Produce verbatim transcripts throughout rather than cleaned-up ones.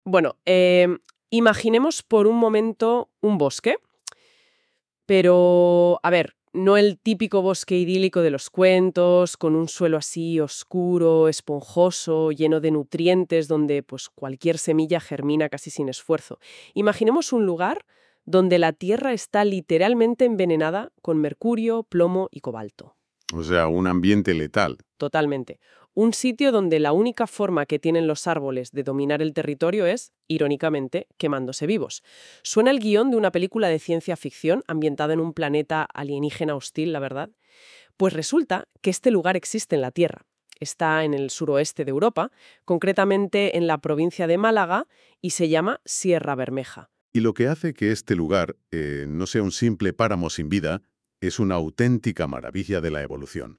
Bueno, eh, imaginemos por un momento un bosque, pero, a ver, no el típico bosque idílico de los cuentos, con un suelo así oscuro, esponjoso, lleno de nutrientes, donde pues cualquier semilla germina casi sin esfuerzo. Imaginemos un lugar donde la tierra está literalmente envenenada con mercurio, plomo y cobalto. O sea, un ambiente letal. Totalmente. Un sitio donde la única forma que tienen los árboles de dominar el territorio es, irónicamente, quemándose vivos. Suena el guión de una película de ciencia ficción ambientada en un planeta alienígena hostil, la verdad. Pues resulta que este lugar existe en la Tierra. Está en el suroeste de Europa, concretamente en la provincia de Málaga, y se llama Sierra Bermeja. Y lo que hace que este lugar eh, no sea un simple páramo sin vida es una auténtica maravilla de la evolución.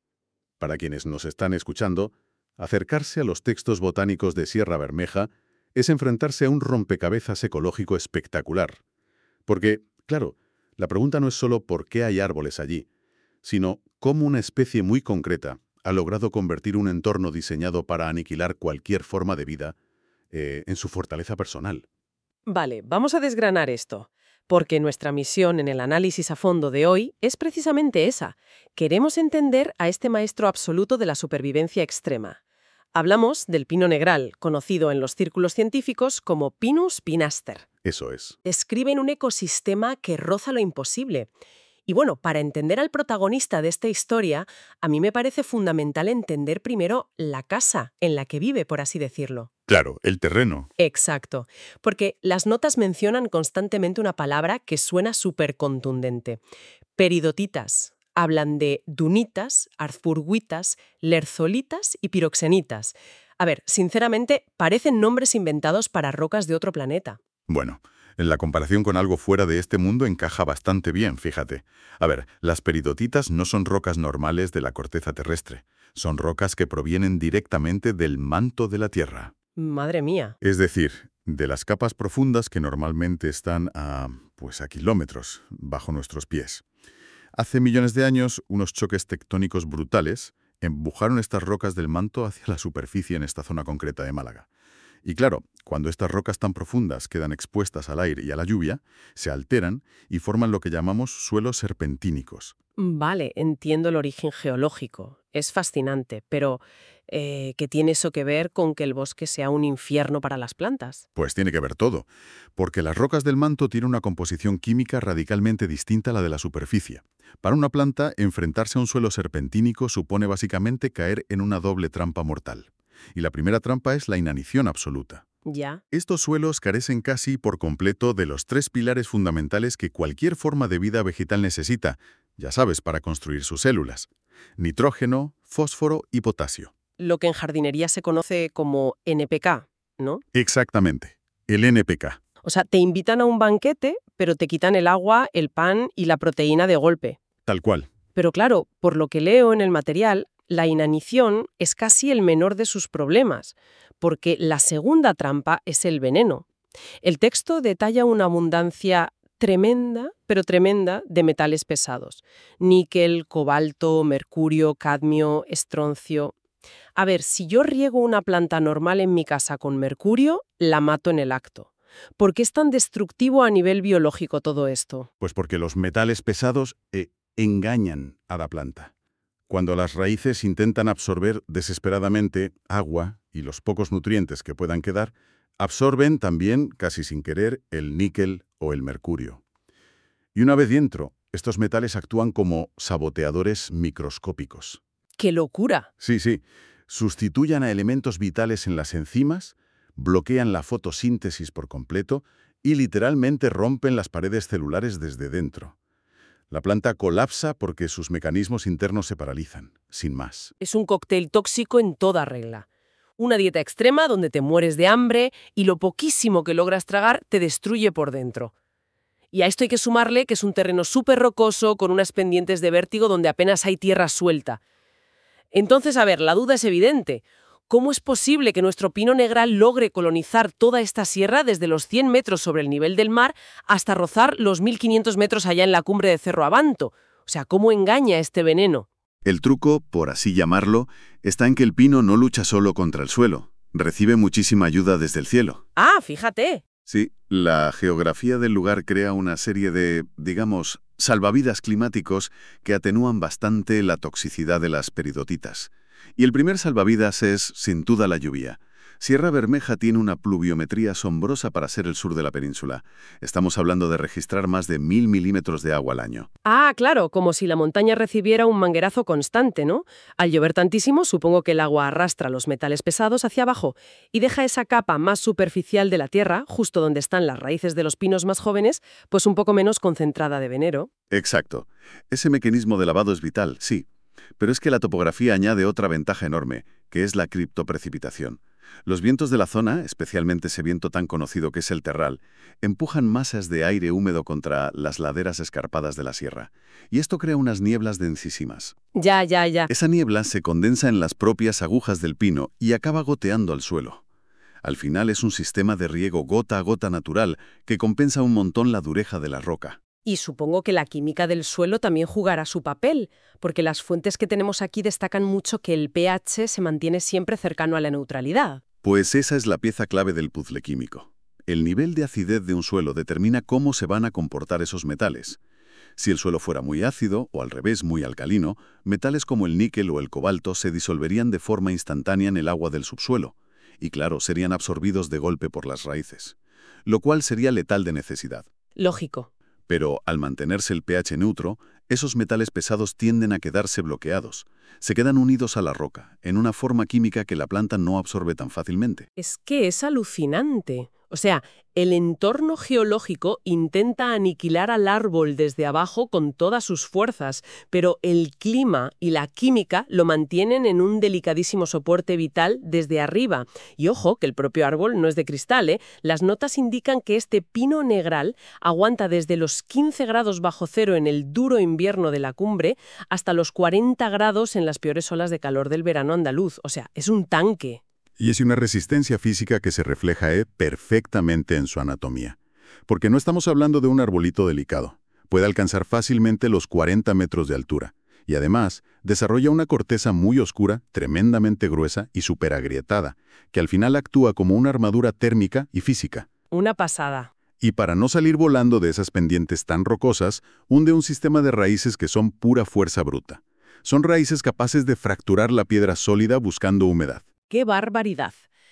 Para quienes nos están escuchando, acercarse a los textos botánicos de Sierra Bermeja es enfrentarse a un rompecabezas ecológico espectacular. Porque, claro, la pregunta no es solo por qué hay árboles allí, sino cómo una especie muy concreta ha logrado convertir un entorno diseñado para aniquilar cualquier forma de vida eh, en su fortaleza personal. Vale, vamos a desgranar esto, porque nuestra misión en el análisis a fondo de hoy es precisamente esa. Queremos entender a este maestro absoluto de la supervivencia extrema. Hablamos del pino negral, conocido en los círculos científicos como Pinus pinaster. Eso es. Describe un ecosistema que roza lo imposible. Y bueno, para entender al protagonista de esta historia, a mí me parece fundamental entender primero la casa en la que vive, por así decirlo. Claro, el terreno. Exacto, porque las notas mencionan constantemente una palabra que suena súper contundente. Peridotitas. Hablan de dunitas, arzburguitas, lerzolitas y piroxenitas. A ver, sinceramente, parecen nombres inventados para rocas de otro planeta. Bueno, en la comparación con algo fuera de este mundo encaja bastante bien, fíjate. A ver, las peridotitas no son rocas normales de la corteza terrestre. Son rocas que provienen directamente del manto de la Tierra. Madre mía. Es decir, de las capas profundas que normalmente están a, pues a kilómetros bajo nuestros pies. Hace millones de años, unos choques tectónicos brutales empujaron estas rocas del manto hacia la superficie en esta zona concreta de Málaga. Y claro, cuando estas rocas tan profundas quedan expuestas al aire y a la lluvia, se alteran y forman lo que llamamos suelos serpentínicos. Vale, entiendo el origen geológico. Es fascinante, pero eh, ¿qué tiene eso que ver con que el bosque sea un infierno para las plantas? Pues tiene que ver todo, porque las rocas del manto tienen una composición química radicalmente distinta a la de la superficie. Para una planta, enfrentarse a un suelo serpentínico supone básicamente caer en una doble trampa mortal. Y la primera trampa es la inanición absoluta. Ya. Estos suelos carecen casi por completo de los tres pilares fundamentales que cualquier forma de vida vegetal necesita, ya sabes, para construir sus células: nitrógeno, fósforo y potasio. Lo que en jardinería se conoce como N P K, ¿no? Exactamente, el N P K. O sea, te invitan a un banquete, pero te quitan el agua, el pan y la proteína de golpe. Tal cual. Pero claro, por lo que leo en el material, la inanición es casi el menor de sus problemas, porque la segunda trampa es el veneno. El texto detalla una abundancia tremenda, pero tremenda, de metales pesados. Níquel, cobalto, mercurio, cadmio, estroncio. A ver, si yo riego una planta normal en mi casa con mercurio, la mato en el acto. ¿Por qué es tan destructivo a nivel biológico todo esto? Pues porque los metales pesados eh, engañan a la planta. Cuando las raíces intentan absorber desesperadamente agua y los pocos nutrientes que puedan quedar, absorben también, casi sin querer, el níquel o el mercurio. Y una vez dentro, estos metales actúan como saboteadores microscópicos. ¡Qué locura! Sí, sí. Sustituyen a elementos vitales en las enzimas, bloquean la fotosíntesis por completo y literalmente rompen las paredes celulares desde dentro. La planta colapsa porque sus mecanismos internos se paralizan, sin más. Es un cóctel tóxico en toda regla. Una dieta extrema donde te mueres de hambre y lo poquísimo que logras tragar te destruye por dentro. Y a esto hay que sumarle que es un terreno súper rocoso con unas pendientes de vértigo donde apenas hay tierra suelta. Entonces, a ver, la duda es evidente. ¿Cómo es posible que nuestro pino negral logre colonizar toda esta sierra desde los cien metros sobre el nivel del mar hasta rozar los mil quinientos metros allá en la cumbre de Cerro Abanto? O sea, ¿cómo engaña este veneno? El truco, por así llamarlo, está en que el pino no lucha solo contra el suelo. recibe muchísima ayuda desde el cielo. Ah, fíjate. Sí, la geografía del lugar crea una serie de, digamos, salvavidas climáticos que atenúan bastante la toxicidad de las peridotitas. Y el primer salvavidas es, sin duda, la lluvia. Sierra Bermeja tiene una pluviometría asombrosa para ser el sur de la península. Estamos hablando de registrar más de mil milímetros de agua al año. Ah, claro, como si la montaña recibiera un manguerazo constante, ¿no? Al llover tantísimo, supongo que el agua arrastra los metales pesados hacia abajo y deja esa capa más superficial de la tierra, justo donde están las raíces de los pinos más jóvenes, pues un poco menos concentrada de veneno. Exacto. Ese mecanismo de lavado es vital, sí. Pero es que la topografía añade otra ventaja enorme, que es la criptoprecipitación. Los vientos de la zona, especialmente ese viento tan conocido que es el terral, empujan masas de aire húmedo contra las laderas escarpadas de la sierra. Y esto crea unas nieblas densísimas. Ya, ya, ya. Esa niebla se condensa en las propias agujas del pino y acaba goteando al suelo. Al final es un sistema de riego gota a gota natural que compensa un montón la dureza de la roca. Y supongo que la química del suelo también jugará su papel, porque las fuentes que tenemos aquí destacan mucho que el pH se mantiene siempre cercano a la neutralidad. Pues esa es la pieza clave del puzzle químico. El nivel de acidez de un suelo determina cómo se van a comportar esos metales. Si el suelo fuera muy ácido, o al revés, muy alcalino, metales como el níquel o el cobalto se disolverían de forma instantánea en el agua del subsuelo, y claro, serían absorbidos de golpe por las raíces, lo cual sería letal de necesidad. Lógico. Pero, al mantenerse el pH neutro, esos metales pesados tienden a quedarse bloqueados. Se quedan unidos a la roca, en una forma química que la planta no absorbe tan fácilmente. Es que es alucinante. O sea, el entorno geológico intenta aniquilar al árbol desde abajo con todas sus fuerzas, pero el clima y la química lo mantienen en un delicadísimo soporte vital desde arriba. Y ojo, que el propio árbol no es de cristal, ¿eh? Las notas indican que este pino negral aguanta desde los quince grados bajo cero en el duro invierno de la cumbre hasta los cuarenta grados en las peores olas de calor del verano andaluz. O sea, es un tanque. Y es una resistencia física que se refleja eh, perfectamente en su anatomía. Porque no estamos hablando de un arbolito delicado. Puede alcanzar fácilmente los cuarenta metros de altura. Y además, desarrolla una corteza muy oscura, tremendamente gruesa y superagrietada, que al final actúa como una armadura térmica y física. Una pasada. Y para no salir volando de esas pendientes tan rocosas, hunde un sistema de raíces que son pura fuerza bruta. Son raíces capaces de fracturar la piedra sólida buscando humedad. ¡Qué barbaridad!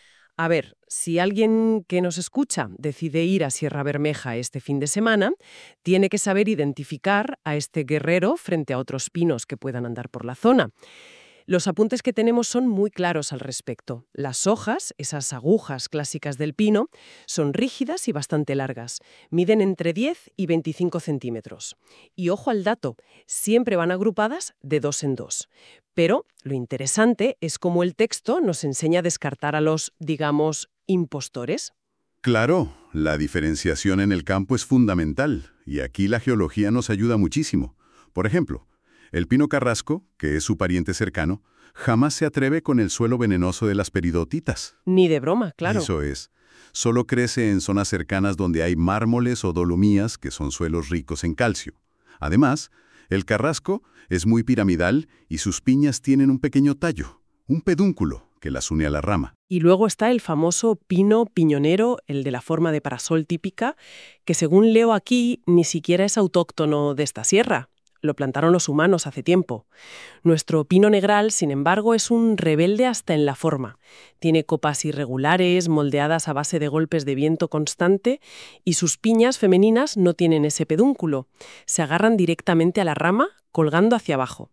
A ver, si alguien que nos escucha decide ir a Sierra Bermeja este fin de semana, tiene que saber identificar a este guerrero frente a otros pinos que puedan andar por la zona. Los apuntes que tenemos son muy claros al respecto. Las hojas, esas agujas clásicas del pino, son rígidas y bastante largas. Miden entre diez y veinticinco centímetros. Y ojo al dato, siempre van agrupadas de dos en dos. Pero lo interesante es cómo el texto nos enseña a descartar a los, digamos, impostores. Claro, la diferenciación en el campo es fundamental, y aquí la geología nos ayuda muchísimo. Por ejemplo, el pino carrasco, que es su pariente cercano, jamás se atreve con el suelo venenoso de las peridotitas. Ni de broma, claro. Eso es. Solo crece en zonas cercanas donde hay mármoles o dolomías, que son suelos ricos en calcio. Además, el carrasco es muy piramidal y sus piñas tienen un pequeño tallo, un pedúnculo, que las une a la rama. Y luego está el famoso pino piñonero, el de la forma de parasol típica, que según leo aquí ni siquiera es autóctono de esta sierra. Lo plantaron los humanos hace tiempo. Nuestro pino negral, sin embargo, es un rebelde hasta en la forma. Tiene copas irregulares, moldeadas a base de golpes de viento constante, y sus piñas femeninas no tienen ese pedúnculo. Se agarran directamente a la rama, colgando hacia abajo.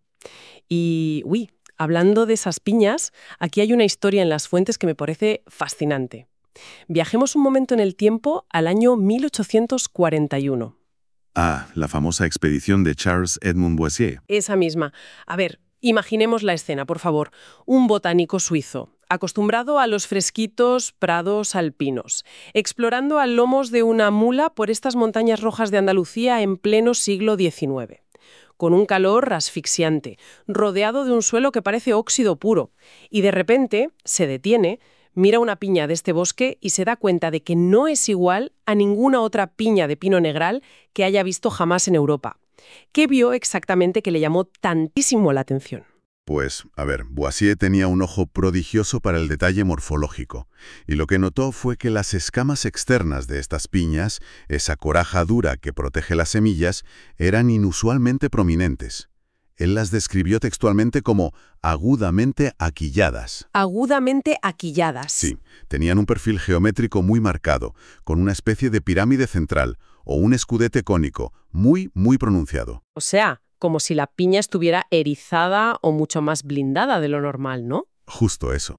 Y, uy, hablando de esas piñas, aquí hay una historia en las fuentes que me parece fascinante. Viajemos un momento en el tiempo al año mil ochocientos cuarenta y uno. Ah, la famosa expedición de Charles Edmund Boissier. Esa misma. A ver, imaginemos la escena, por favor. Un botánico suizo, acostumbrado a los fresquitos prados alpinos, explorando a lomos de una mula por estas montañas rojas de Andalucía en pleno siglo diecinueve. Con un calor asfixiante, rodeado de un suelo que parece óxido puro. Y de repente se detiene, mira una piña de este bosque y se da cuenta de que no es igual a ninguna otra piña de pino negral que haya visto jamás en Europa. ¿Qué vio exactamente que le llamó tantísimo la atención? Pues, a ver, Boissier tenía un ojo prodigioso para el detalle morfológico, y lo que notó fue que las escamas externas de estas piñas, esa coraja dura que protege las semillas, eran inusualmente prominentes. Él las describió textualmente como agudamente aquilladas. Agudamente aquilladas. Sí, tenían un perfil geométrico muy marcado, con una especie de pirámide central, o un escudete cónico, muy, muy pronunciado. O sea, como si la piña estuviera erizada o mucho más blindada de lo normal, ¿no? Justo eso.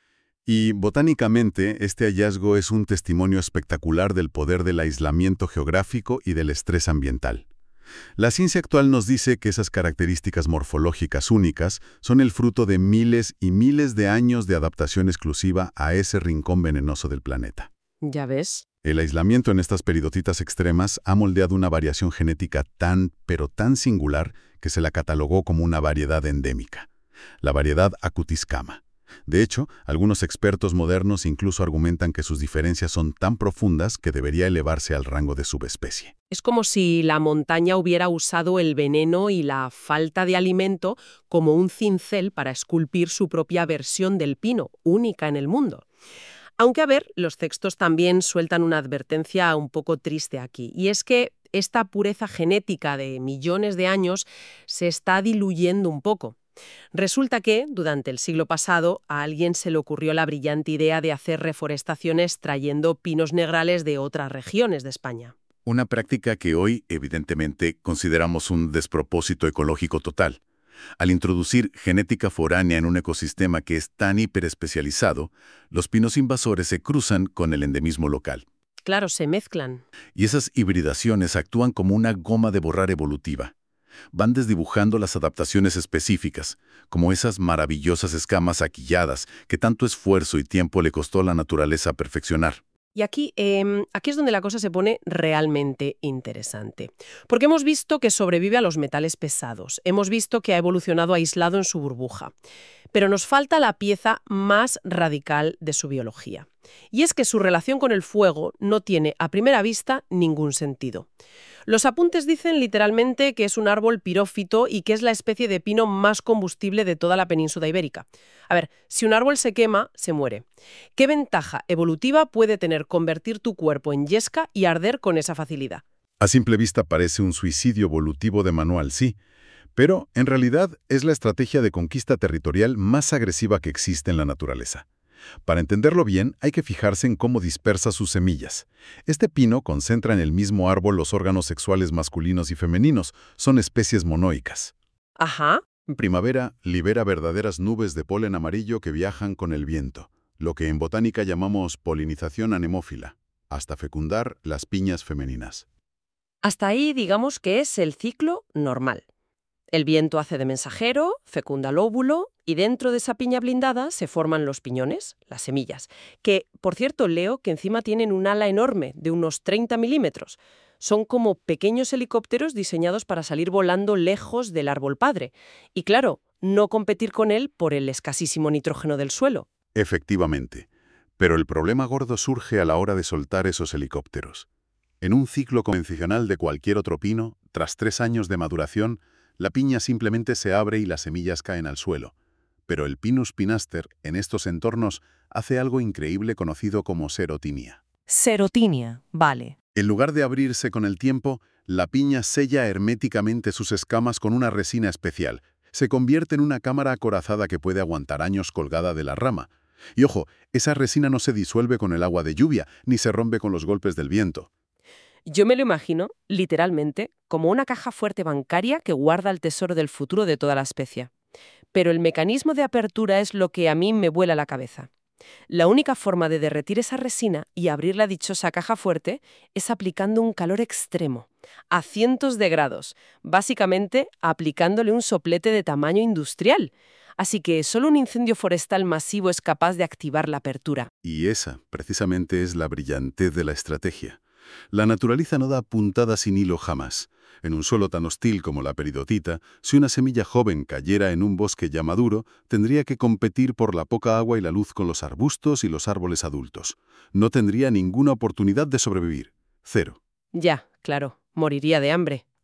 Y botánicamente, este hallazgo es un testimonio espectacular del poder del aislamiento geográfico y del estrés ambiental. La ciencia actual nos dice que esas características morfológicas únicas son el fruto de miles y miles de años de adaptación exclusiva a ese rincón venenoso del planeta. Ya ves. El aislamiento en estas peridotitas extremas ha moldeado una variación genética tan, pero tan singular que se la catalogó como una variedad endémica, la variedad Acutiscama. De hecho, algunos expertos modernos incluso argumentan que sus diferencias son tan profundas que debería elevarse al rango de subespecie. Es como si la montaña hubiera usado el veneno y la falta de alimento como un cincel para esculpir su propia versión del pino, única en el mundo. Aunque, a ver, los textos también sueltan una advertencia un poco triste aquí, y es que esta pureza genética de millones de años se está diluyendo un poco. Resulta que, durante el siglo pasado, a alguien se le ocurrió la brillante idea de hacer reforestaciones trayendo pinos negrales de otras regiones de España. Una práctica que hoy, evidentemente, consideramos un despropósito ecológico total. Al introducir genética foránea en un ecosistema que es tan hiperespecializado, los pinos invasores se cruzan con el endemismo local. Claro, se mezclan. Y esas hibridaciones actúan como una goma de borrar evolutiva. Van desdibujando las adaptaciones específicas, como esas maravillosas escamas aquilladas que tanto esfuerzo y tiempo le costó a la naturaleza perfeccionar. Y aquí, eh, aquí es donde la cosa se pone realmente interesante. Porque hemos visto que sobrevive a los metales pesados, hemos visto que ha evolucionado aislado en su burbuja. Pero nos falta la pieza más radical de su biología. Y es que su relación con el fuego no tiene, a primera vista, ningún sentido. Los apuntes dicen literalmente que es un árbol pirófito y que es la especie de pino más combustible de toda la península ibérica. A ver, si un árbol se quema, se muere. ¿Qué ventaja evolutiva puede tener convertir tu cuerpo en yesca y arder con esa facilidad? A simple vista parece un suicidio evolutivo de manual, sí, pero en realidad es la estrategia de conquista territorial más agresiva que existe en la naturaleza. Para entenderlo bien, hay que fijarse en cómo dispersa sus semillas. Este pino concentra en el mismo árbol los órganos sexuales masculinos y femeninos. Son especies monoicas. Ajá. En primavera, libera verdaderas nubes de polen amarillo que viajan con el viento, lo que en botánica llamamos polinización anemófila, hasta fecundar las piñas femeninas. Hasta ahí digamos que es el ciclo normal. El viento hace de mensajero, fecunda el óvulo y dentro de esa piña blindada se forman los piñones, las semillas, que, por cierto, leo que encima tienen un ala enorme de unos treinta milímetros. Son como pequeños helicópteros diseñados para salir volando lejos del árbol padre. Y claro, no competir con él por el escasísimo nitrógeno del suelo. Efectivamente. Pero el problema gordo surge a la hora de soltar esos helicópteros. En un ciclo convencional de cualquier otro pino, tras tres años de maduración, la piña simplemente se abre y las semillas caen al suelo. Pero el Pinus pinaster, en estos entornos, hace algo increíble conocido como serotinia. Serotinia, vale. En lugar de abrirse con el tiempo, la piña sella herméticamente sus escamas con una resina especial. Se convierte en una cámara acorazada que puede aguantar años colgada de la rama. Y ojo, esa resina no se disuelve con el agua de lluvia, ni se rompe con los golpes del viento. Yo me lo imagino, literalmente, como una caja fuerte bancaria que guarda el tesoro del futuro de toda la especie. Pero el mecanismo de apertura es lo que a mí me vuela la cabeza. La única forma de derretir esa resina y abrir la dichosa caja fuerte es aplicando un calor extremo, a cientos de grados, básicamente aplicándole un soplete de tamaño industrial. Así que solo un incendio forestal masivo es capaz de activar la apertura. Y esa, precisamente, es la brillantez de la estrategia. La naturaleza no da puntada sin hilo jamás. En un suelo tan hostil como la peridotita, si una semilla joven cayera en un bosque ya maduro, tendría que competir por la poca agua y la luz con los arbustos y los árboles adultos. No tendría ninguna oportunidad de sobrevivir. Cero. Ya, claro, moriría de hambre.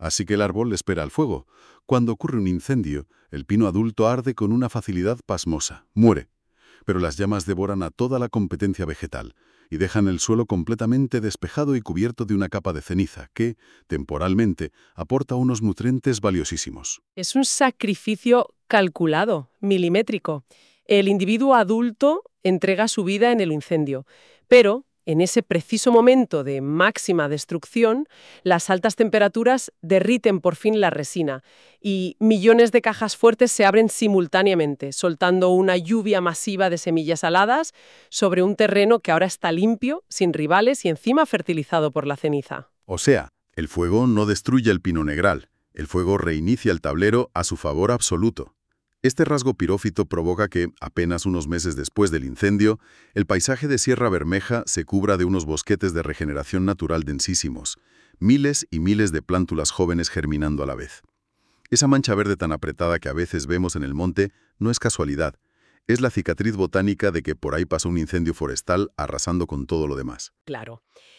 Así que el árbol espera al fuego. Cuando ocurre un incendio, el pino adulto arde con una facilidad pasmosa, muere. Pero las llamas devoran a toda la competencia vegetal y dejan el suelo completamente despejado y cubierto de una capa de ceniza que, temporalmente, aporta unos nutrientes valiosísimos. Es un sacrificio calculado, milimétrico. El individuo adulto entrega su vida en el incendio, pero en ese preciso momento de máxima destrucción, las altas temperaturas derriten por fin la resina y millones de cajas fuertes se abren simultáneamente, soltando una lluvia masiva de semillas aladas sobre un terreno que ahora está limpio, sin rivales y encima fertilizado por la ceniza. O sea, el fuego no destruye el pino negral, el fuego reinicia el tablero a su favor absoluto. Este rasgo pirófito provoca que, apenas unos meses después del incendio, el paisaje de Sierra Bermeja se cubra de unos bosquetes de regeneración natural densísimos, miles y miles de plántulas jóvenes germinando a la vez. Esa mancha verde tan apretada que a veces vemos en el monte no es casualidad, es la cicatriz botánica de que por ahí pasó un incendio forestal arrasando con todo lo demás. Claro.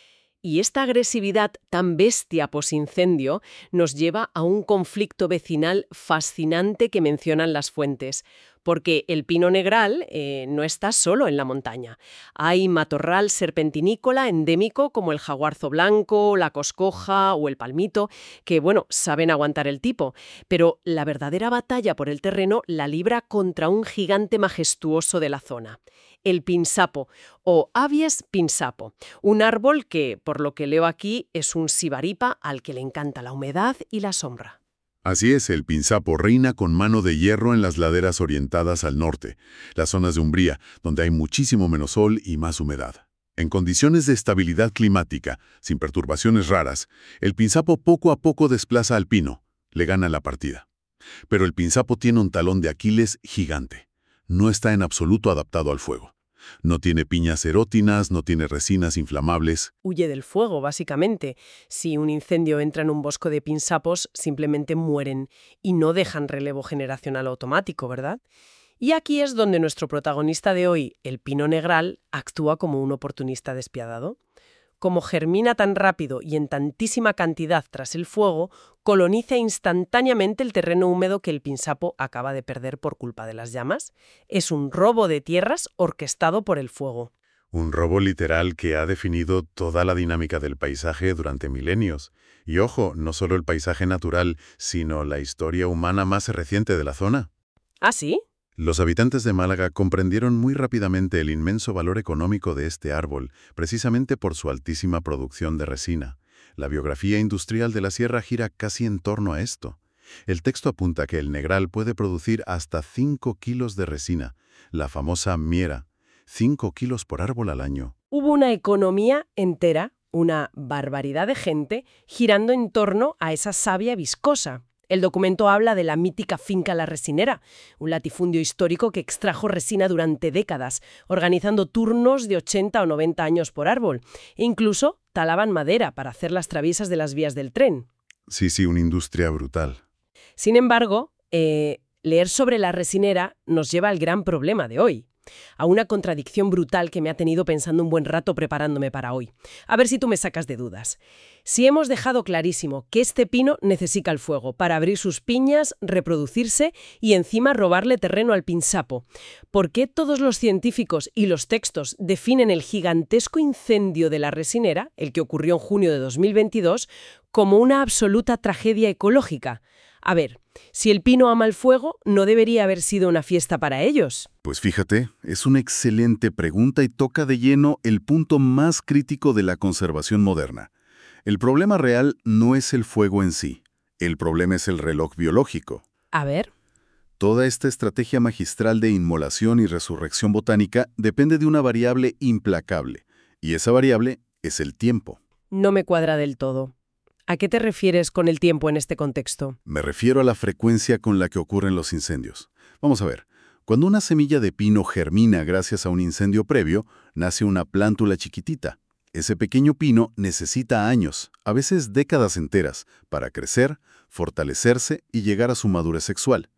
Y esta agresividad tan bestia posincendio nos lleva a un conflicto vecinal fascinante que mencionan las fuentes, porque el pino negral eh, no está solo en la montaña. Hay matorral serpentinícola endémico como el jaguarzo blanco, la coscoja o el palmito, que, bueno, saben aguantar el tipo, pero la verdadera batalla por el terreno la libra contra un gigante majestuoso de la zona, el pinsapo, o Abies pinsapo, un árbol que, por lo que leo aquí, es un sibaripa al que le encanta la humedad y la sombra. Así es, el pinsapo reina con mano de hierro en las laderas orientadas al norte, las zonas de umbría, donde hay muchísimo menos sol y más humedad. En condiciones de estabilidad climática, sin perturbaciones raras, el pinsapo poco a poco desplaza al pino, le gana la partida. Pero el pinsapo tiene un talón de Aquiles gigante. No está en absoluto adaptado al fuego. No tiene piñas erótinas, no tiene resinas inflamables. Huye del fuego, básicamente. Si un incendio entra en un bosque de pinsapos, simplemente mueren y no dejan relevo generacional automático, ¿verdad? Y aquí es donde nuestro protagonista de hoy, el pino negral, actúa como un oportunista despiadado. Como germina tan rápido y en tantísima cantidad tras el fuego, coloniza instantáneamente el terreno húmedo que el pinsapo acaba de perder por culpa de las llamas. Es un robo de tierras orquestado por el fuego. Un robo literal que ha definido toda la dinámica del paisaje durante milenios. Y ojo, no solo el paisaje natural, sino la historia humana más reciente de la zona. ¿Ah, sí? Los habitantes de Málaga comprendieron muy rápidamente el inmenso valor económico de este árbol, precisamente por su altísima producción de resina. La biografía industrial de la sierra gira casi en torno a esto. El texto apunta que el negral puede producir hasta cinco kilos de resina, la famosa miera, cinco kilos por árbol al año. Hubo una economía entera, una barbaridad de gente, girando en torno a esa savia viscosa. El documento habla de la mítica finca La Resinera, un latifundio histórico que extrajo resina durante décadas, organizando turnos de ochenta o noventa años por árbol. E incluso talaban madera para hacer las traviesas de las vías del tren. Sí, sí, una industria brutal. Sin embargo, eh, leer sobre La Resinera nos lleva al gran problema de hoy, a una contradicción brutal que me ha tenido pensando un buen rato preparándome para hoy. A ver si tú me sacas de dudas. Si hemos dejado clarísimo que este pino necesita el fuego para abrir sus piñas, reproducirse y encima robarle terreno al pinsapo, ¿por qué todos los científicos y los textos definen el gigantesco incendio de La Resinera, el que ocurrió en junio de dos mil veintidós, como una absoluta tragedia ecológica? A ver, si el pino ama el fuego, ¿no debería haber sido una fiesta para ellos? Pues fíjate, es una excelente pregunta y toca de lleno el punto más crítico de la conservación moderna. El problema real no es el fuego en sí, el problema es el reloj biológico. A ver. Toda esta estrategia magistral de inmolación y resurrección botánica depende de una variable implacable, y esa variable es el tiempo. No me cuadra del todo. ¿A qué te refieres con el tiempo en este contexto? Me refiero a la frecuencia con la que ocurren los incendios. Vamos a ver. Cuando una semilla de pino germina gracias a un incendio previo, nace una plántula chiquitita. Ese pequeño pino necesita años, a veces décadas enteras, para crecer, fortalecerse y llegar a su madurez sexual.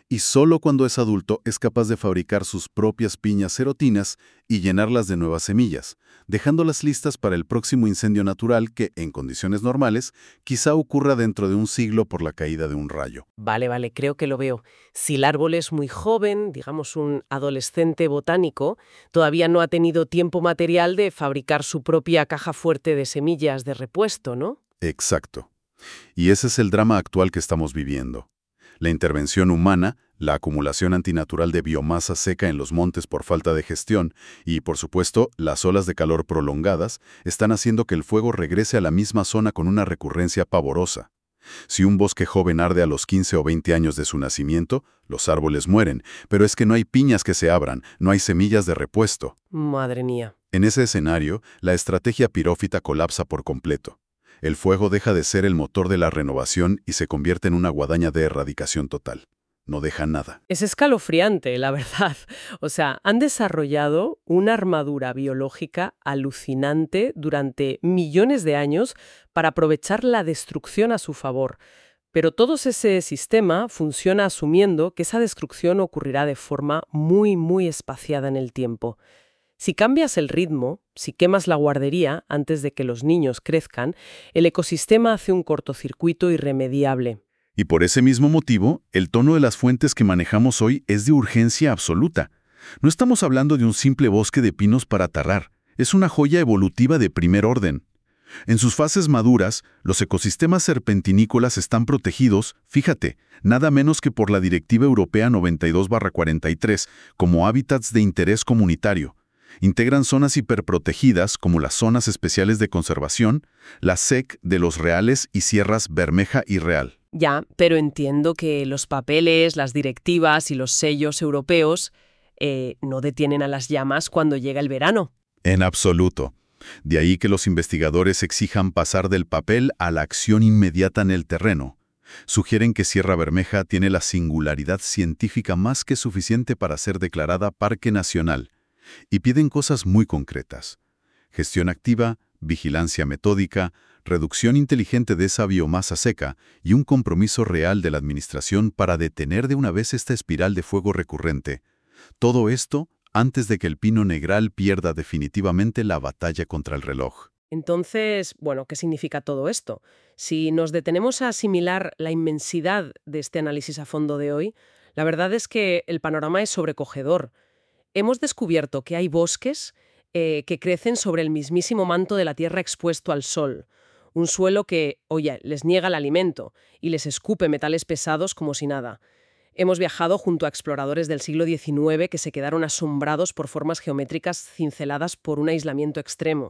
y solo cuando es adulto es capaz de fabricar sus propias piñas serotinas y llenarlas de nuevas semillas, dejándolas listas para el próximo incendio natural que, en condiciones normales, quizá ocurra dentro de un siglo por la caída de un rayo. Vale, vale, creo que lo veo. Si el árbol es muy joven, digamos un adolescente botánico, todavía no ha tenido tiempo material de fabricar su propia caja fuerte de semillas de repuesto, ¿no? Exacto. Y ese es el drama actual que estamos viviendo. La intervención humana, la acumulación antinatural de biomasa seca en los montes por falta de gestión y, por supuesto, las olas de calor prolongadas están haciendo que el fuego regrese a la misma zona con una recurrencia pavorosa. Si un bosque joven arde a los quince o veinte años de su nacimiento, los árboles mueren, pero es que no hay piñas que se abran, no hay semillas de repuesto. Madre mía. En ese escenario, la estrategia pirófita colapsa por completo. El fuego deja de ser el motor de la renovación y se convierte en una guadaña de erradicación total. No deja nada. Es escalofriante, la verdad. O sea, han desarrollado una armadura biológica alucinante durante millones de años para aprovechar la destrucción a su favor. Pero todo ese sistema funciona asumiendo que esa destrucción ocurrirá de forma muy, muy espaciada en el tiempo. Si cambias el ritmo, si quemas la guardería antes de que los niños crezcan, el ecosistema hace un cortocircuito irremediable. Y por ese mismo motivo, el tono de las fuentes que manejamos hoy es de urgencia absoluta. No estamos hablando de un simple bosque de pinos para talar, es una joya evolutiva de primer orden. En sus fases maduras, los ecosistemas serpentinícolas están protegidos, fíjate, nada menos que por la Directiva Europea noventa y dos barra cuarenta y tres, como hábitats de interés comunitario. Integran zonas hiperprotegidas como las Zonas Especiales de Conservación, la S E C de los Reales y Sierras Bermeja y Real. Ya, pero entiendo que los papeles, las directivas y los sellos europeos eh, no detienen a las llamas cuando llega el verano. En absoluto. De ahí que los investigadores exijan pasar del papel a la acción inmediata en el terreno. Sugieren que Sierra Bermeja tiene la singularidad científica más que suficiente para ser declarada Parque Nacional. Y piden cosas muy concretas. Gestión activa, vigilancia metódica, reducción inteligente de esa biomasa seca y un compromiso real de la administración para detener de una vez esta espiral de fuego recurrente. Todo esto antes de que el pino negral pierda definitivamente la batalla contra el reloj. Entonces, bueno, ¿qué significa todo esto? Si nos detenemos a asimilar la inmensidad de este análisis a fondo de hoy, la verdad es que el panorama es sobrecogedor. Hemos descubierto que hay bosques eh, que crecen sobre el mismísimo manto de la tierra expuesto al sol. Un suelo que, oye, les niega el alimento y les escupe metales pesados como si nada. Hemos viajado junto a exploradores del siglo diecinueve que se quedaron asombrados por formas geométricas cinceladas por un aislamiento extremo.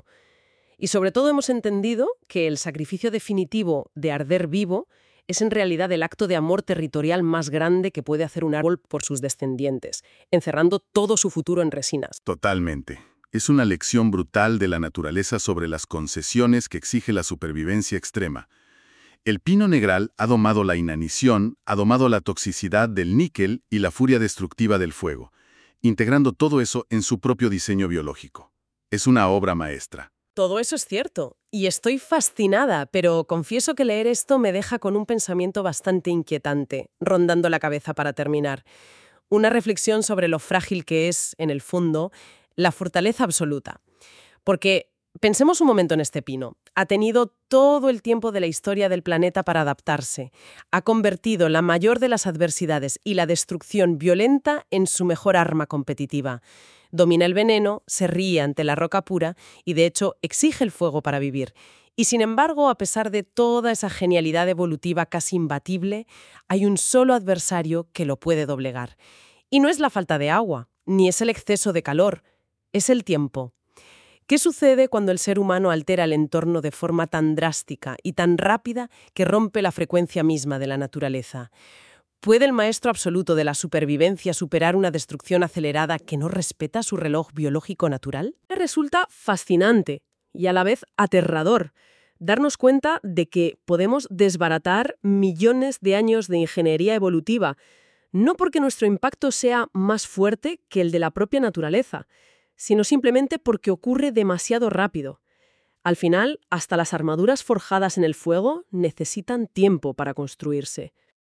Y sobre todo hemos entendido que el sacrificio definitivo de arder vivo es en realidad el acto de amor territorial más grande que puede hacer un árbol por sus descendientes, encerrando todo su futuro en resinas. Totalmente. Es una lección brutal de la naturaleza sobre las concesiones que exige la supervivencia extrema. El pino negral ha domado la inanición, ha domado la toxicidad del níquel y la furia destructiva del fuego, integrando todo eso en su propio diseño biológico. Es una obra maestra. Todo eso es cierto, y estoy fascinada, pero confieso que leer esto me deja con un pensamiento bastante inquietante, rondando la cabeza para terminar. Una reflexión sobre lo frágil que es, en el fondo, la fortaleza absoluta. Porque pensemos un momento en este pino. Ha tenido todo el tiempo de la historia del planeta para adaptarse. Ha convertido la mayor de las adversidades y la destrucción violenta en su mejor arma competitiva. Domina el veneno, se ríe ante la roca pura y, de hecho, exige el fuego para vivir. Y, sin embargo, a pesar de toda esa genialidad evolutiva casi imbatible, hay un solo adversario que lo puede doblegar. Y no es la falta de agua, ni es el exceso de calor, es el tiempo. ¿Qué sucede cuando el ser humano altera el entorno de forma tan drástica y tan rápida que rompe la frecuencia misma de la naturaleza? ¿Puede el maestro absoluto de la supervivencia superar una destrucción acelerada que no respeta su reloj biológico natural? Resulta fascinante y a la vez aterrador darnos cuenta de que podemos desbaratar millones de años de ingeniería evolutiva, no porque nuestro impacto sea más fuerte que el de la propia naturaleza, sino simplemente porque ocurre demasiado rápido. Al final, hasta las armaduras forjadas en el fuego necesitan tiempo para construirse.